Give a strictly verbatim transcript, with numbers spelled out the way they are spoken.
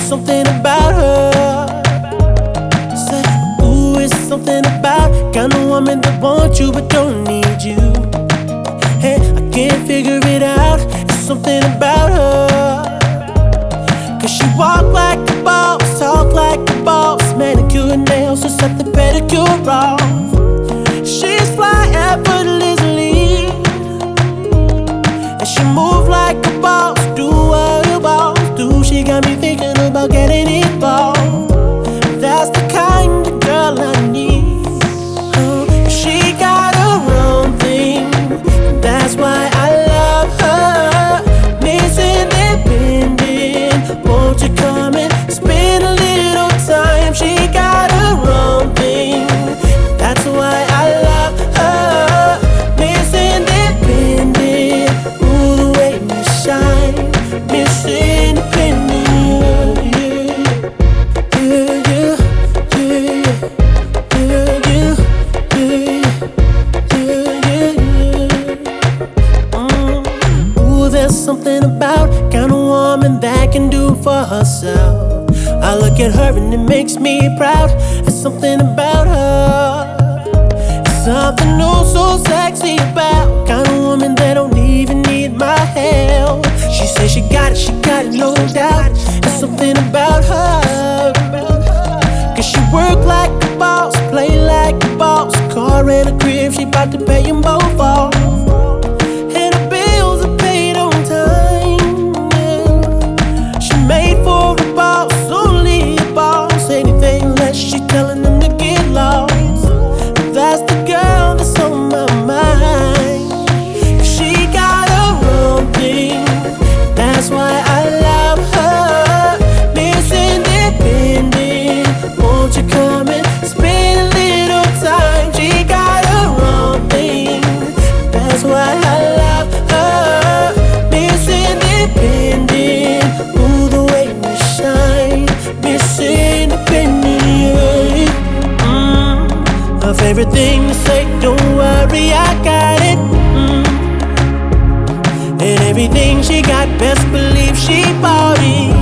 something about her. Say, ooh, it's something about kind of woman that wants you but don't need you. Hey, I can't figure it out. It's something about her. Cause she walk like a boss, talk like a boss, manicure and nails, just set the pedicure off. She's fly effortlessly, and she move like a boss, do what a boss do. She got me thinking about getting involved. That's the kind of girl I need. Oh, she got her own thing, that's why I love her. Miss Independent, won't you come and spend a little time? She got her own thing, that's why I love her. Miss Independent, ooh, the way you shine. Miss Independent, yeah, yeah, yeah, yeah, yeah, yeah, yeah, yeah. Mm. Ooh, there's something about kind of woman that can do for herself. I look at her and it makes me proud. There's something about her. It's something oh so sexy about kind of woman that don't even need my help. She says she got it, she got it, no doubt. There's something about her. Cause she work like a boss, play like a boss. Car and a crib, she bout to pay them both off. And her bills are paid on time, yeah. She made for the boss, only a boss. Anything less, she telling them to get lost. That's the girl that's on my mind. She got her own thing, that's why I love her. Miss Independent, won't you come and spend a little time? She got her own thing, that's why I love her. Miss Independent, ooh, the way you shine. Miss Independent, mm. Her favorite thing to say, don't worry, I got it. Mm. And everything she got, best believe she bought it.